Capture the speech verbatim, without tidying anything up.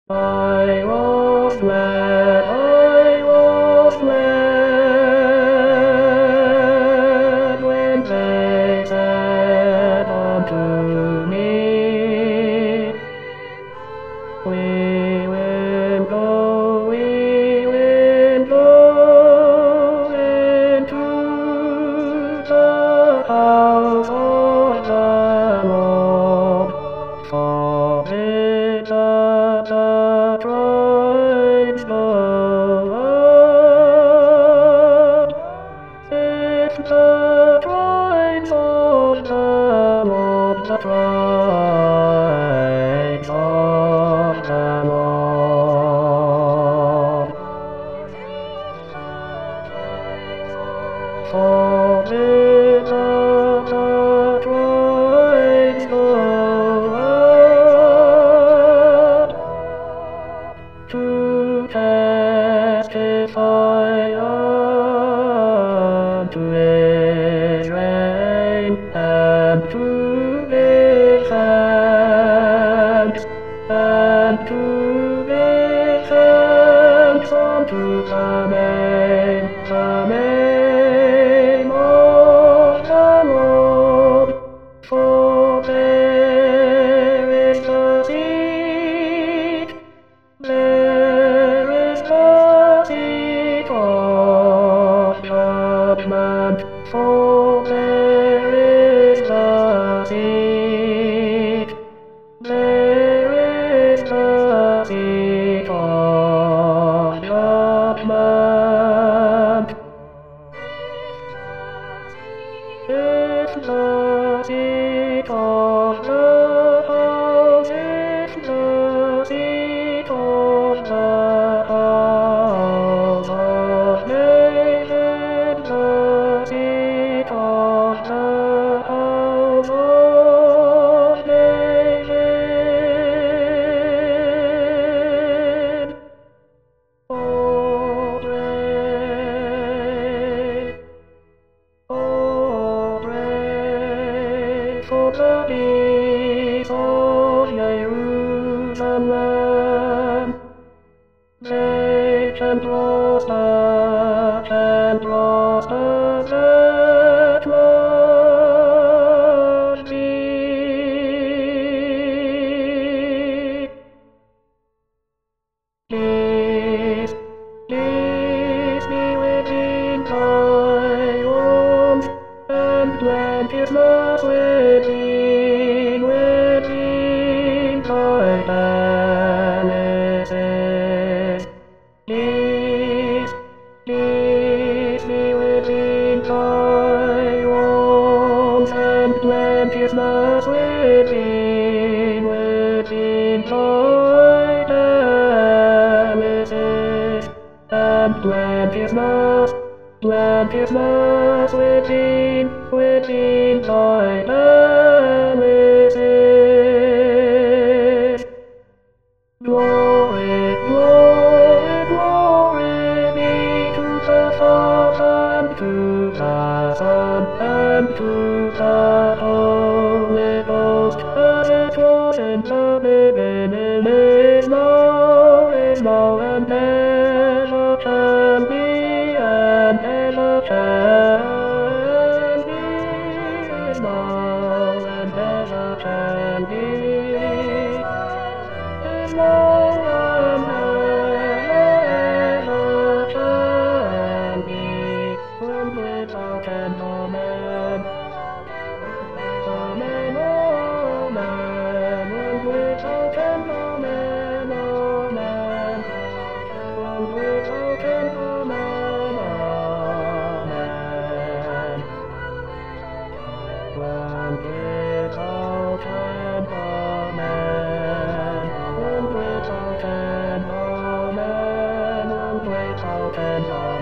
I was glad, I was glad when they said unto me, We will go, we will go into the house of the Lord. For it the tribes of earth, it's the tribes of the Lord, the tribes of the Lord. For it the tribes of earth to testify unto His reign and to His hand, and to His hand unto the name, the name of the Lord. For there is the seed, there is the seed of judgment. For there is the seed, there is the seed of judgment. It's the seed of the house, it's the seed of the house of David, the seed of the house of David. Oh, pray, oh, pray for the peace of Jerusalem. Make them prosper, and prosper, let Lord be. Please, please be within thy walls, and plant His love within, within thy palaces. Please, please be within thy walls, and plant His love within, within thy palaces. And plant His love, plant His love within, within thy palaces. Glory, glory, glory be to the Father, and to the Son, and to the Holy Ghost, as it was in the beginning, is now, is now, and ever shall be, and ever shall be, is now, and ever shall be. Is now and ever shall be, world without end. Amen. Amen, amen, world without end. Amen, amen, world without end. Amen, amen, world without end. Amen. Without end, amen, without end, amen.